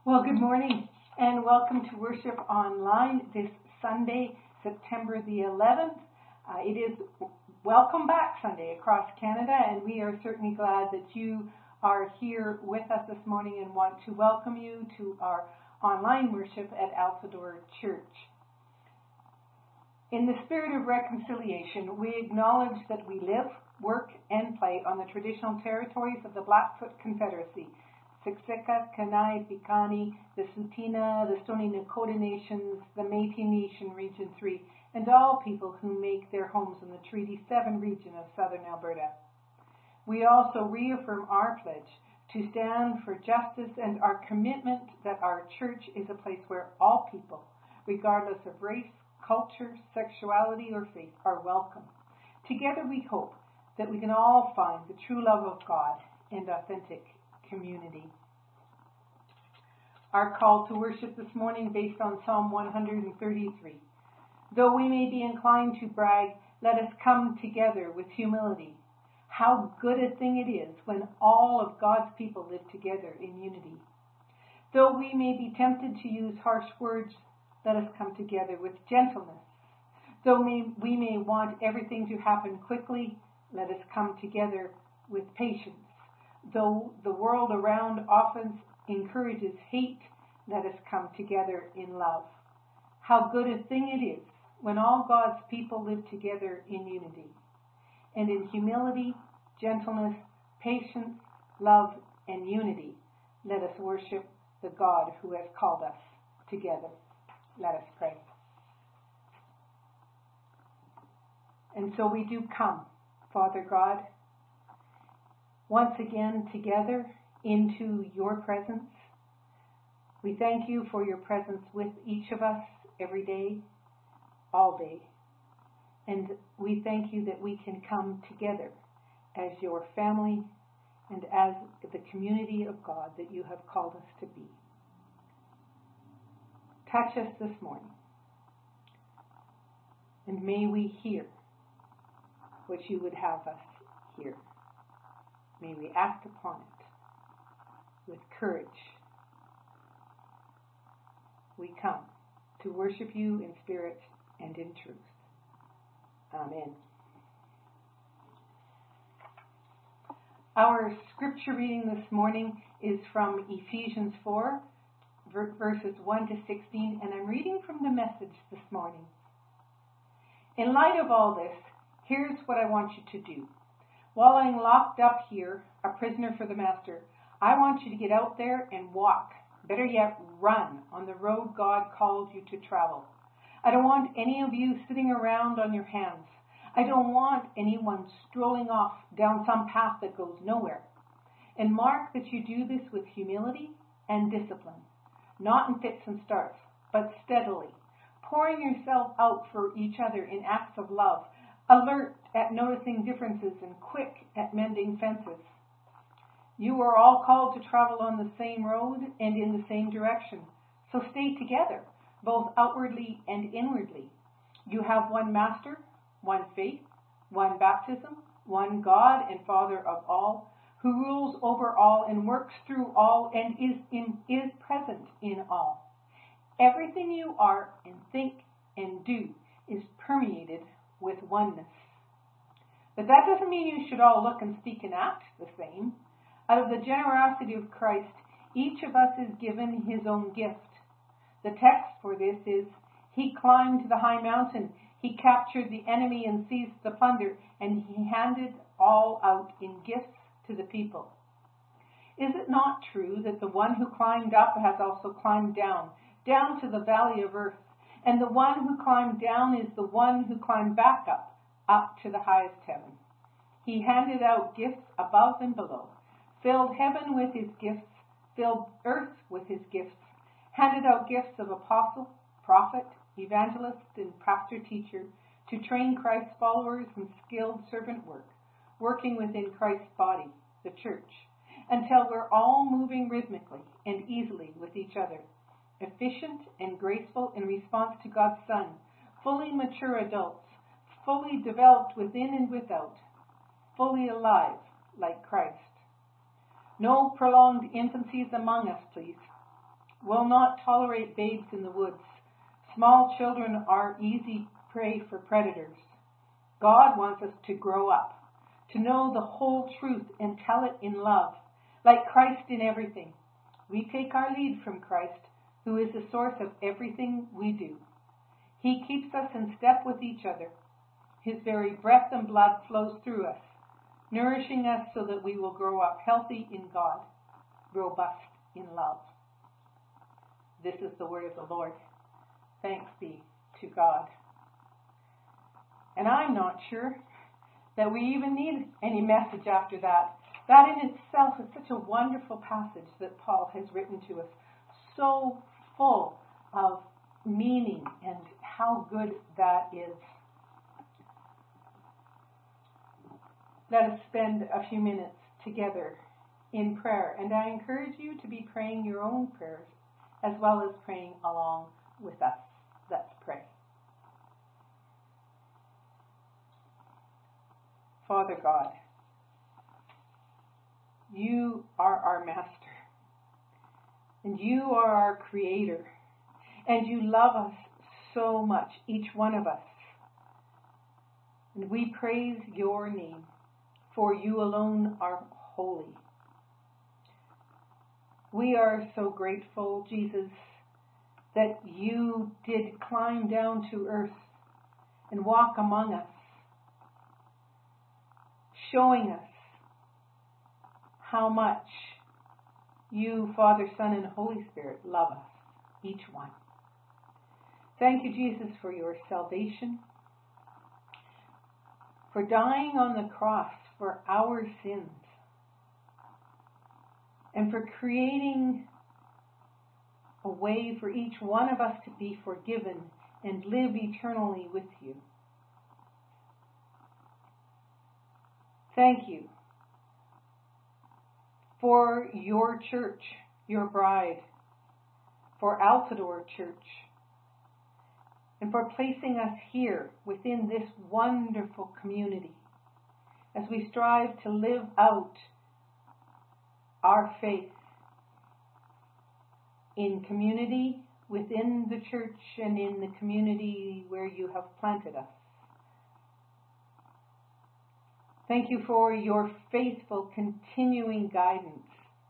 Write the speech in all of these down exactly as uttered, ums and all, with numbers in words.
Well, good morning and welcome to worship online this Sunday, September the eleventh. Uh, it is Welcome Back Sunday across Canada, and we are certainly glad that you are here with us this morning and want to welcome you to our online worship at Altadore Church. In the spirit of reconciliation, we acknowledge that we live, work, and play on the traditional territories of the Blackfoot Confederacy, Siksika, Kainai, Piikani, the Tsuut'ina, the Stoney Nakoda Nations, the Métis Nation Region three, and all people who make their homes in the Treaty seven region of southern Alberta. We also reaffirm our pledge to stand for justice and our commitment that our church is a place where all people, regardless of race, culture, sexuality, or faith, are welcome. Together we hope that we can all find the true love of God and authentic community. Our call to worship this morning based on Psalm one thirty-three. Though we may be inclined to brag, let us come together with humility. How good a thing it is when all of God's people live together in unity. Though we may be tempted to use harsh words, let us come together with gentleness. Though we may want everything to happen quickly, let us come together with patience. Though the world around often encourages hate, let us come together in love. How good a thing it is when all God's people live together in unity. And in humility, gentleness, patience, love, and unity, let us worship the God who has called us together. Let us pray. And so we do come, Father God, once again together into your presence. We thank you for your presence with each of us every day, all day. And we thank you that we can come together as your family and as the community of God that you have called us to be. Touch us this morning, and may we hear what you would have us hear. May we act upon it with courage. We come to worship you in spirit and in truth. Amen. Our scripture reading this morning is from Ephesians four, verses one to sixteen, and I'm reading from the Message this morning. In light of all this, here's what I want you to do. While I'm locked up here, a prisoner for the Master, I want you to get out there and walk. Better yet, run on the road God called you to travel. I don't want any of you sitting around on your hands. I don't want anyone strolling off down some path that goes nowhere. And mark that you do this with humility and discipline, not in fits and starts, but steadily, pouring yourself out for each other in acts of love, alert at noticing differences and quick at mending fences. You are all called to travel on the same road and in the same direction, so stay together, both outwardly and inwardly. You have one Master, one faith, one baptism, one God and Father of all, who rules over all and works through all and is in, is present in all. Everything you are and think and do is permeated with oneness. But that doesn't mean you should all look and speak and act the same. Out of the generosity of Christ, each of us is given his own gift. The text for this is, he climbed the high mountain, he captured the enemy and seized the plunder, and he handed all out in gifts to the people. Is it not true that the one who climbed up has also climbed down, down to the valley of earth, and the one who climbed down is the one who climbed back up, up to the highest heaven? He handed out gifts above and below, filled heaven with his gifts, filled earth with his gifts, handed out gifts of apostle, prophet, evangelist, and pastor-teacher to train Christ's followers in skilled servant work, working within Christ's body, the church, until we're all moving rhythmically and easily with each other, efficient and graceful in response to God's Son, fully mature adults, fully developed within and without, fully alive like Christ. No prolonged infancies among us, please. will not tolerate babes in the woods. Small children are easy prey for predators. God wants us to grow up, to know the whole truth and tell it in love, like Christ in everything. We take our lead from Christ, who is the source of everything we do. He keeps us in step with each other. His very breath and blood flows through us, nourishing us so that we will grow up healthy in God, robust in love. This is the word of the Lord. Thanks be to God. And I'm not sure that we even need any message after that. That in itself is such a wonderful passage that Paul has written to us, so full of meaning and how good that is. Let us spend a few minutes together in prayer, and I encourage you to be praying your own prayers as well as praying along with us. Let's pray. Father God, you are our master, and you are our creator, and you love us so much, each one of us. And we praise your name, for you alone are holy. We are so grateful, Jesus, that you did climb down to earth and walk among us, showing us how much you, Father, Son, and Holy Spirit love us, each one. Thank you, Jesus, for your salvation, for dying on the cross for our sins, and for creating a way for each one of us to be forgiven and live eternally with you. Thank you for your church, your bride, for Altador Church, and for placing us here within this wonderful community as we strive to live out our faith in community, within the church, and in the community where you have planted us. Thank you for your faithful, continuing guidance,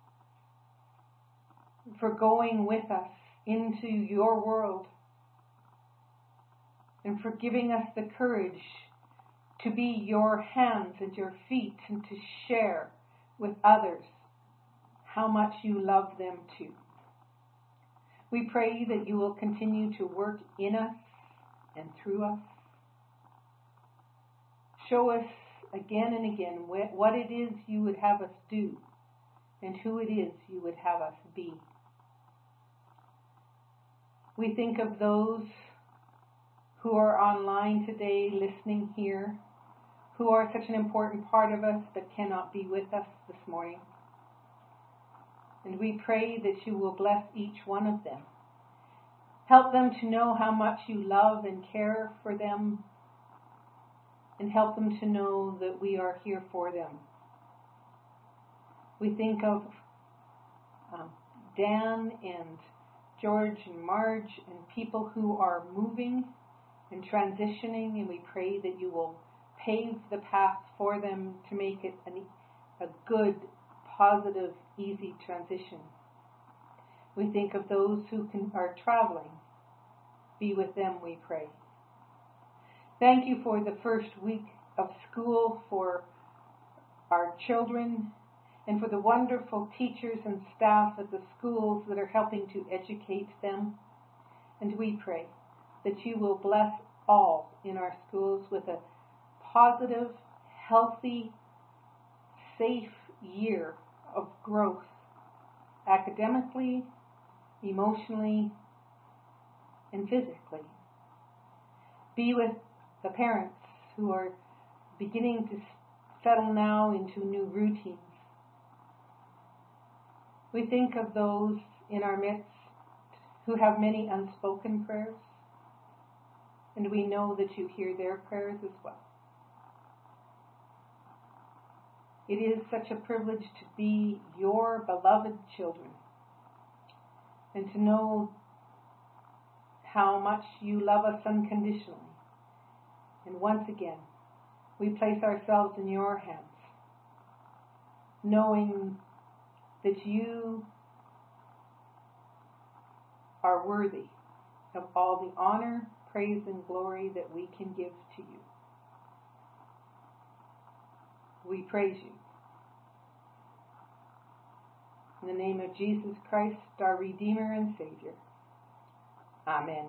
for going with us into your world, and for giving us the courage to be your hands and your feet and to share with others how much you love them too. We pray that you will continue to work in us and through us. Show us again and again what it is you would have us do and who it is you would have us be. We think of those who are online today, listening here, who are such an important part of us but cannot be with us this morning. And we pray that you will bless each one of them. Help them to know how much you love and care for them, and help them to know that we are here for them. We think of um, Dan and George and Marge and people who are moving and transitioning, and we pray that you will pave the path for them to make it an, a good, positive, easy transition. We think of those who can, are traveling. Be with them, we pray. Thank you for the first week of school for our children, and for the wonderful teachers and staff at the schools that are helping to educate them. And we pray that you will bless all in our schools with a positive, healthy, safe year of growth, academically, emotionally, and physically. Be with the parents who are beginning to settle now into new routines. We think of those in our midst who have many unspoken prayers, and we know that you hear their prayers as well. It is such a privilege to be your beloved children. and to know how much you love us unconditionally. And once again, we place ourselves in your hands, knowing that you are worthy of all the honor, praise, and glory that we can give to you. We praise you. In the name of Jesus Christ, our Redeemer and Savior. Amen.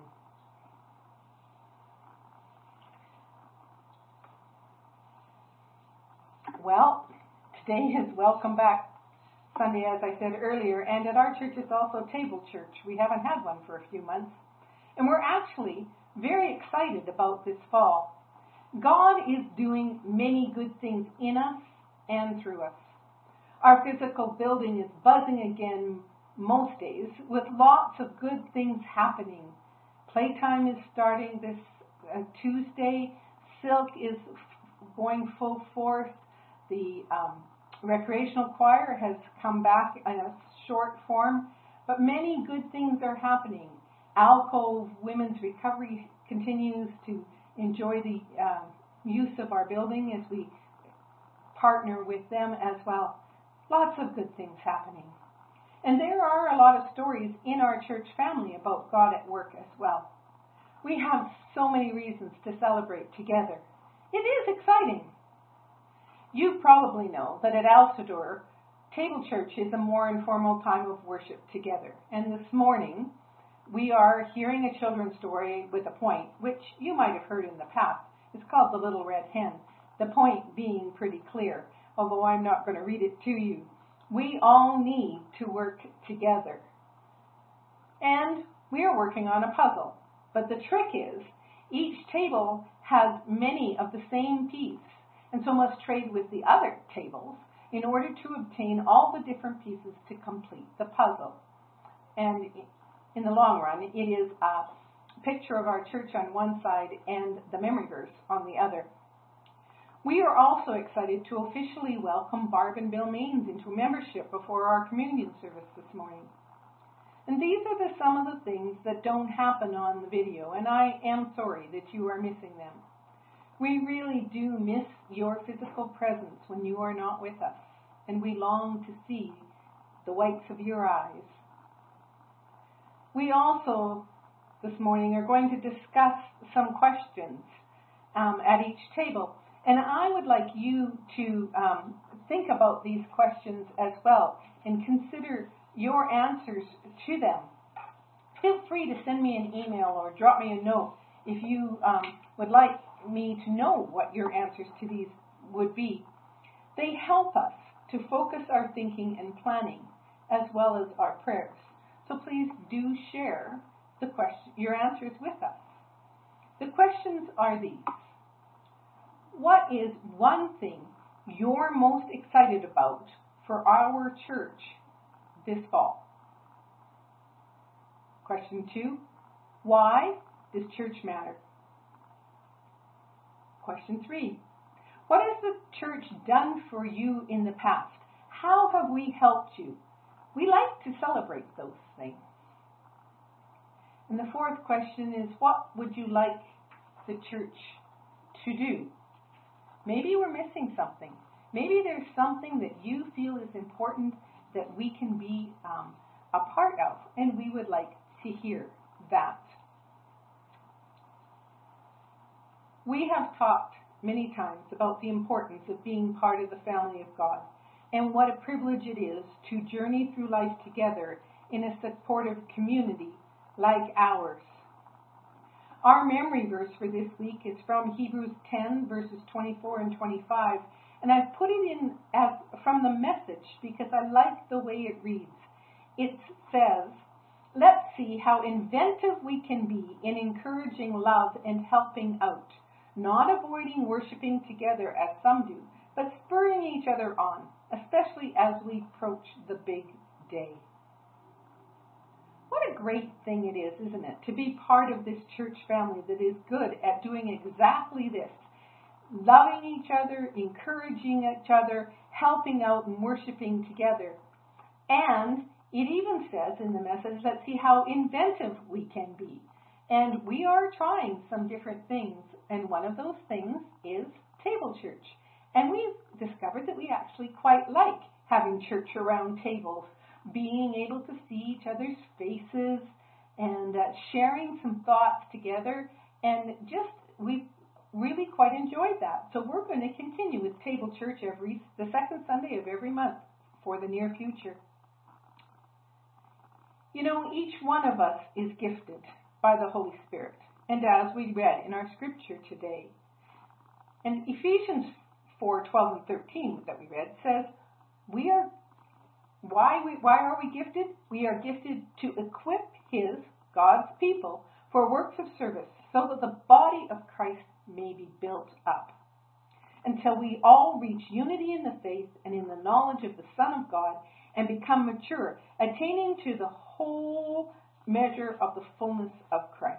Well, today is Welcome Back Sunday, as I said earlier, and at our church it's also Table Church. We haven't had one for a few months, and we're actually very excited about this fall. God is doing many good things in us and through us. Our physical building is buzzing again most days with lots of good things happening. Playtime is starting this uh, Tuesday. Silk is f- going full force. The um, recreational choir has come back in a short form, but many good things are happening. Alcove Women's Recovery continues to enjoy the uh, use of our building as we partner with them as well. Lots of good things happening. And there are a lot of stories in our church family about God at work as well. We have so many reasons to celebrate together. It is exciting. You probably know that at Altador, Table Church is a more informal time of worship together. And this morning, we are hearing a children's story with a point, which you might have heard in the past. It's called The Little Red Hen. The point being pretty clear, although I'm not going to read it to you. We all need to work together. And we are working on a puzzle. But the trick is, each table has many of the same piece, and so must trade with the other tables in order to obtain all the different pieces to complete the puzzle. And in the long run, it is a picture of our church on one side and the memory verse on the other. We are also excited to officially welcome Barb and Bill Maines into membership before our communion service this morning. And these are the, some of the things that don't happen on the video, and I am sorry that you are missing them. We really do miss your physical presence when you are not with us, and we long to see the whites of your eyes. We also, this morning, are going to discuss some questions um, at each table. And I would like you to um, think about these questions as well and consider your answers to them. Feel free to send me an email or drop me a note if you um, would like me to know what your answers to these would be. They help us to focus our thinking and planning as well as our prayers. So please do share the question, your answers with us. The questions are these. What is one thing you're most excited about for our church this fall? Question two, why does church matter? Question three, what has the church done for you in the past? How have we helped you? We like to celebrate those things. And the fourth question is, what would you like the church to do? Maybe we're missing something. Maybe there's something that you feel is important that we can be um, a part of, and we would like to hear that. We have talked many times about the importance of being part of the family of God, and what a privilege it is to journey through life together in a supportive community like ours. Our memory verse for this week is from Hebrews ten, verses twenty-four and twenty-five, and I've put it in as from the Message because I like the way it reads. It says, let's see how inventive we can be in encouraging love and helping out, not avoiding worshiping together as some do, but spurring each other on, especially as we approach the big day. What a great thing it is, isn't it, to be part of this church family that is good at doing exactly this. Loving each other, encouraging each other, helping out and worshiping together. And It even says in the message, let's see how inventive we can be. And we are trying some different things. And one of those things is table church. And we've discovered that we actually quite like having church around tables, being able to see each other's faces and uh, sharing some thoughts together. And just, we've really quite enjoyed that. So we're going to continue with table church every the second Sunday of every month for the near future. You know, each one of us is gifted by the Holy Spirit. And as we read in our scripture today, and Ephesians four, twelve and thirteen that we read says, we are, why, we, why are we gifted? We are gifted to equip His, God's people, for works of service, so that the body of Christ may be built up, until we all reach unity in the faith and in the knowledge of the Son of God, and become mature, attaining to the whole measure of the fullness of Christ.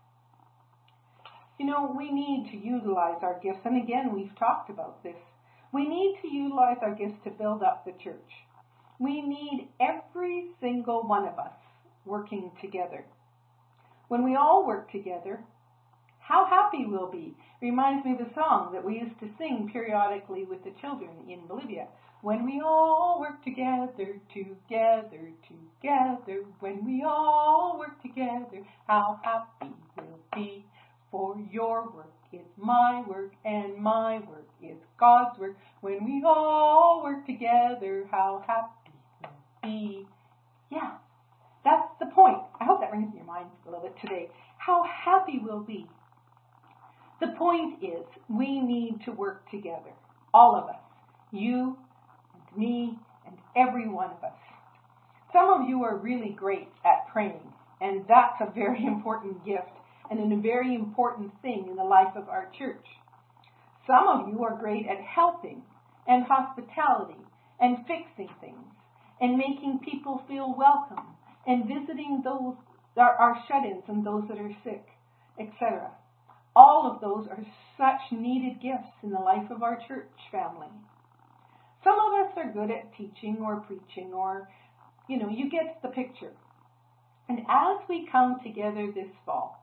You know, we need to utilize our gifts, and again, we've talked about this. We need to utilize our gifts to build up the church. We need every single one of us working together. When we all work together, how happy we'll be. Reminds me of a song that we used to sing periodically with the children in Bolivia. When we all work together, together, together. When we all work together, how happy we'll be. For your work is my work, and my work is God's work. When we all work together, how happy we'll be. Yeah, that's the point. I hope that rings in your mind a little bit today. How happy we'll be. The point is, we need to work together. All of us. You and me and every one of us. Some of you are really great at praying, and that's a very important gift and a very important thing in the life of our church. Some of you are great at helping and hospitality and fixing things and making people feel welcome and visiting those our, our shut-ins and those that are sick, et cetera. All of those are such needed gifts in the life of our church family. Some of us are good at teaching or preaching or, you know, you get the picture. And as we come together this fall,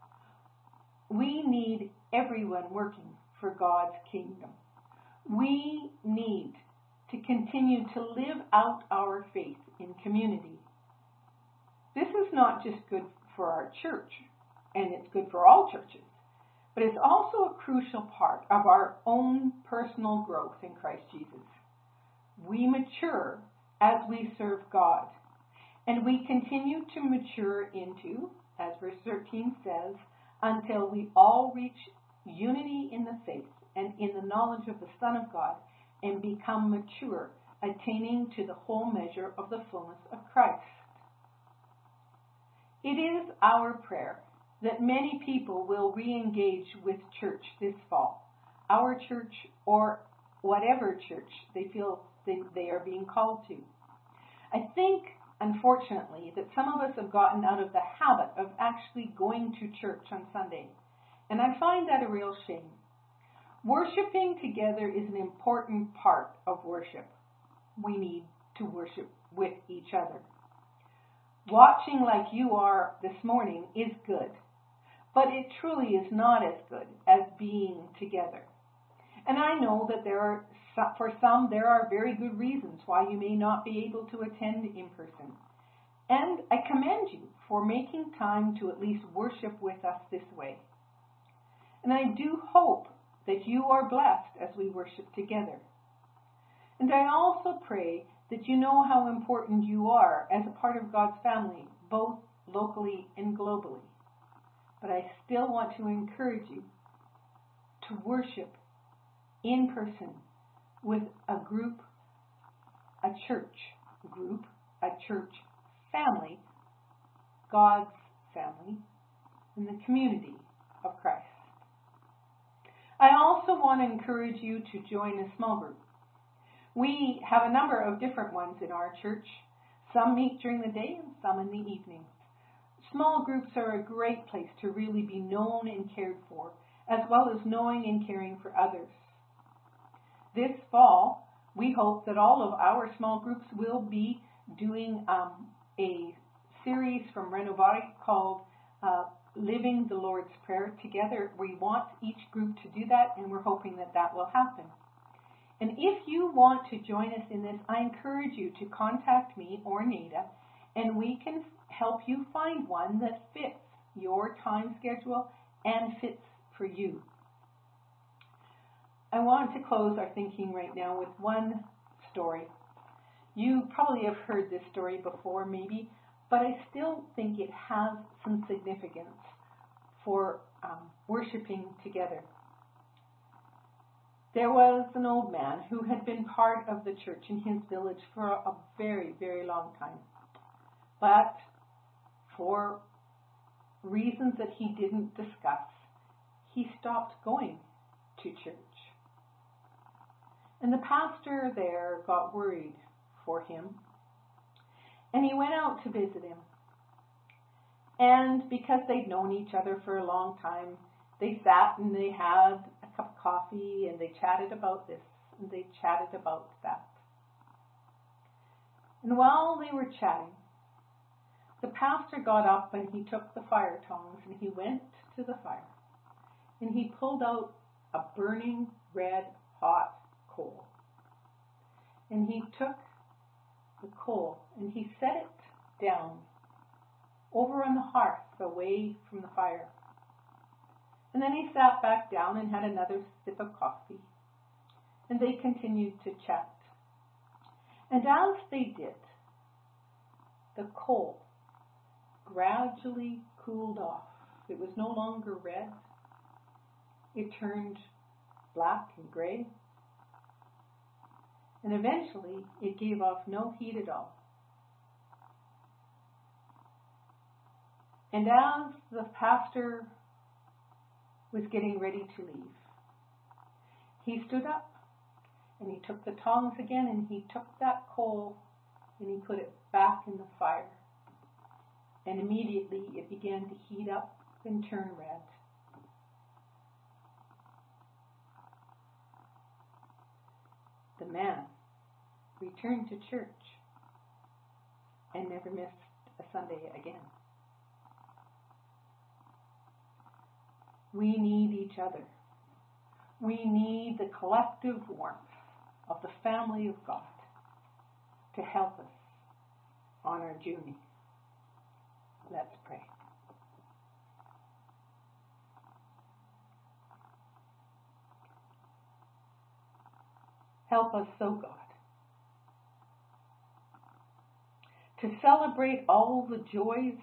we need everyone working for God's kingdom. We need to continue to live out our faith in community. This is not just good for our church, and it's good for all churches, but it's also a crucial part of our own personal growth in Christ Jesus. We mature as we serve God, and we continue to mature into, as verse thirteen says, until we all reach unity in the faith and in the knowledge of the Son of God and become mature, attaining to the whole measure of the fullness of Christ. It is our prayer that many people will re-engage with church this fall, our church or whatever church they feel they, they are being called to. I think, unfortunately, that some of us have gotten out of the habit of actually going to church on Sunday, and I find that a real shame. Worshiping together is an important part of worship. We need to worship with each other. Watching like you are this morning is good, but it truly is not as good as being together. And I know that there are, for some, there are very good reasons why you may not be able to attend in person. And I commend you for making time to at least worship with us this way. And I do hope that you are blessed as we worship together. And I also pray that you know how important you are as a part of God's family, both locally and globally. But I still want to encourage you to worship in person with a group, a church group, a church family, God's family, in the community of Christ. I also want to encourage you to join a small group. We have a number of different ones in our church. Some meet during the day and some in the evenings. Small groups are a great place to really be known and cared for, as well as knowing and caring for others. This fall, we hope that all of our small groups will be doing um, a series from Renovare called uh, Living the Lord's Prayer together. We want each group to do that, and we're hoping that that will happen. And if you want to join us in this, I encourage you to contact me or Nada, and we can help you find one that fits your time schedule and fits for you. I want to close our thinking right now with one story. You probably have heard this story before, maybe, but I still think it has some significance for um, worshiping together. There was an old man who had been part of the church in his village for a very, very long time. But for reasons that he didn't discuss, he stopped going to church. And the pastor there got worried for him, and he went out to visit him. And because they'd known each other for a long time, they sat and they had a cup of coffee and they chatted about this and they chatted about that. And while they were chatting, the pastor got up and he took the fire tongs and he went to the fire and he pulled out a burning red hot coal. And he took the coal and he set it down over on the hearth away from the fire. And then he sat back down and had another sip of coffee. And they continued to chat. And as they did, the coal gradually cooled off. It was no longer red. It turned black and gray. And eventually it gave off no heat at all. And as the pastor was getting ready to leave, he stood up and he took the tongs again and he took that coal and he put it back in the fire. And immediately it began to heat up and turn red. The man returned to church and never missed a Sunday again. We need each other. We need the collective warmth of the family of God to help us on our journey. Let's pray. Help us, so God, to celebrate all the joys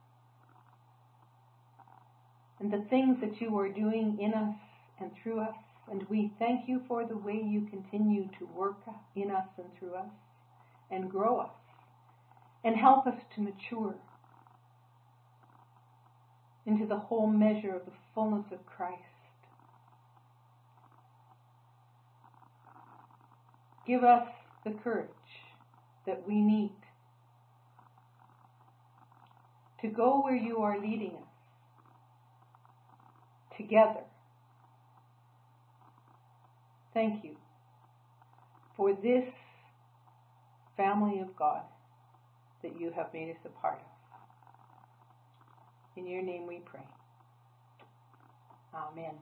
and the things that you are doing in us and through us. And we thank you for the way you continue to work in us and through us and grow us and help us to mature into the whole measure of the fullness of Christ. Give us the courage that we need to go where you are leading us together. Thank you for this family of God that you have made us a part of. In your name we pray. Amen.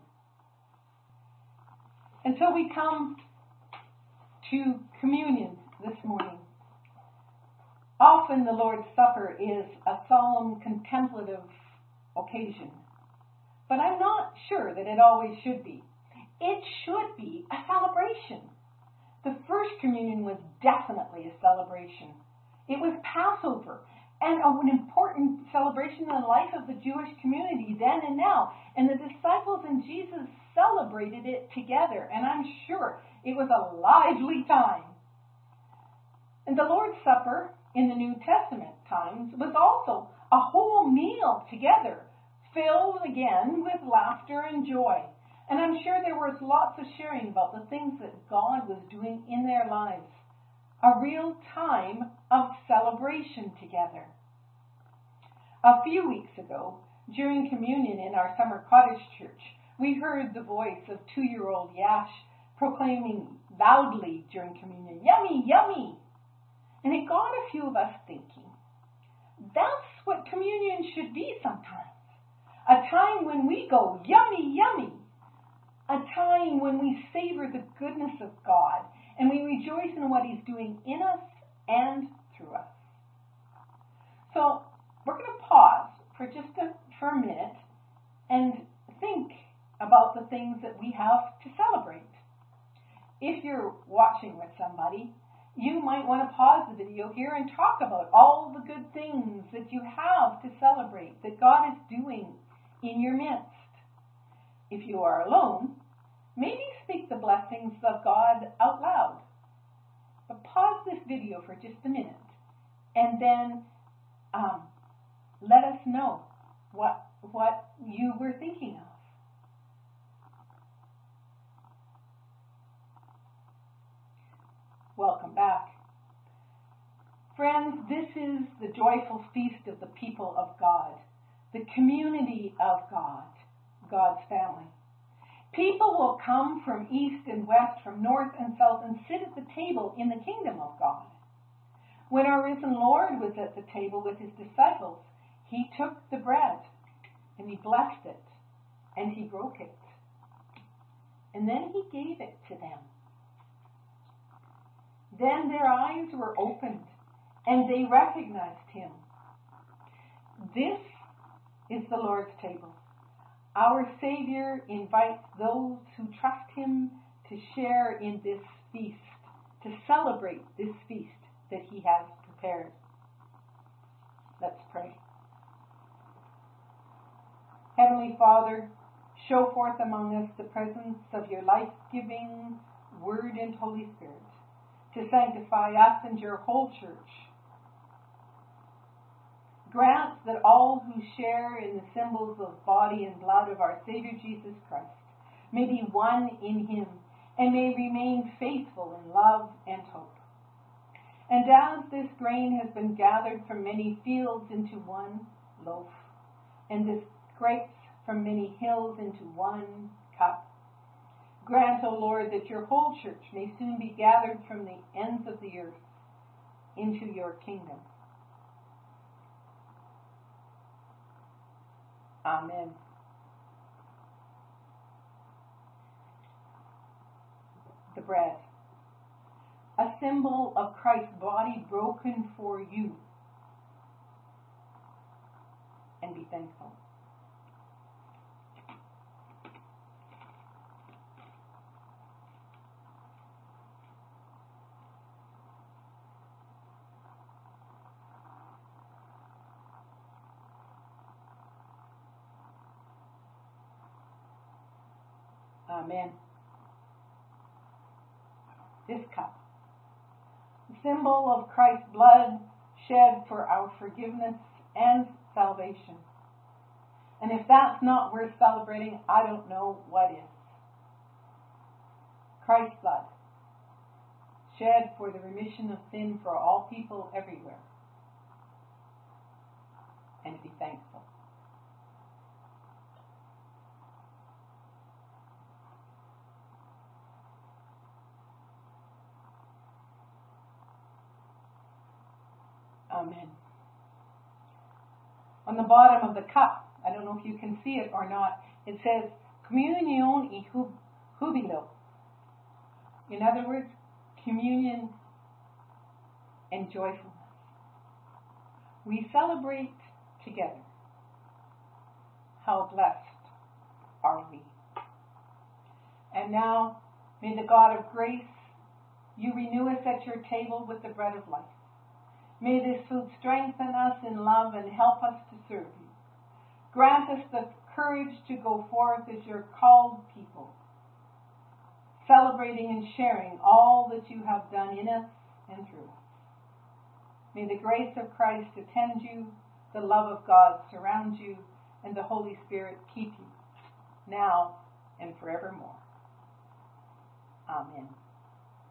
And so we come to communion this morning. Often the Lord's Supper is a solemn, contemplative occasion, but I'm not sure that it always should be. It should be a celebration. The first communion was definitely a celebration. It was Passover, and an important celebration in the life of the Jewish community then and now. And the disciples and Jesus celebrated it together, and I'm sure it was a lively time. And the Lord's Supper in the New Testament times was also a whole meal together, filled again with laughter and joy. And I'm sure there was lots of sharing about the things that God was doing in their lives. A real time of celebration together. A few weeks ago, during communion in our summer cottage church, we heard the voice of two-year-old Yash proclaiming loudly during communion, "Yummy, yummy!" And it got a few of us thinking, that's what communion should be sometimes. A time when we go, yummy, yummy. A time when we savor the goodness of God and we rejoice in what He's doing in us and through us. So we're going to pause for just a, for a minute and think about the things that we have to celebrate. If you're watching with somebody, you might want to pause the video here and talk about all the good things that you have to celebrate, that God is doing in your midst. If you are alone, maybe speak the blessings of God out loud. But pause this video for just a minute and then um, let us know what, what you were thinking of. Welcome back. Friends, this is the joyful feast of the people of God, the community of God, God's family. People will come from east and west, from north and south, and sit at the table in the kingdom of God. When our risen Lord was at the table with His disciples, He took the bread and He blessed it and He broke it. And then He gave it to them. Then their eyes were opened and they recognized Him. This is the Lord's table. Our Savior invites those who trust Him to share in this feast, to celebrate this feast that He has prepared. Let's pray. Heavenly Father, show forth among us the presence of your life-giving Word and Holy Spirit, to sanctify us and your whole church. Grant that all who share in the symbols of body and blood of our Savior Jesus Christ may be one in Him and may remain faithful in love and hope. And as this grain has been gathered from many fields into one loaf, and this grapes from many hills into one cup, grant, O Lord, that your whole church may soon be gathered from the ends of the earth into your kingdom. Amen. The bread, a symbol of Christ's body broken for you. And be thankful. Amen. This cup, the symbol of Christ's blood shed for our forgiveness and salvation. And if that's not worth celebrating, I don't know what is. Christ's blood, shed for the remission of sin for all people everywhere. And be thankful. Amen. On the bottom of the cup, I don't know if you can see it or not, it says, Communion y jubilo. In other words, communion and joyfulness. We celebrate together. How blessed are we. And now, may the God of grace, you renew us at your table with the bread of life. May this food strengthen us in love and help us to serve you. Grant us the courage to go forth as your called people, celebrating and sharing all that you have done in us and through us. May the grace of Christ attend you, the love of God surround you, and the Holy Spirit keep you, now and forevermore. Amen.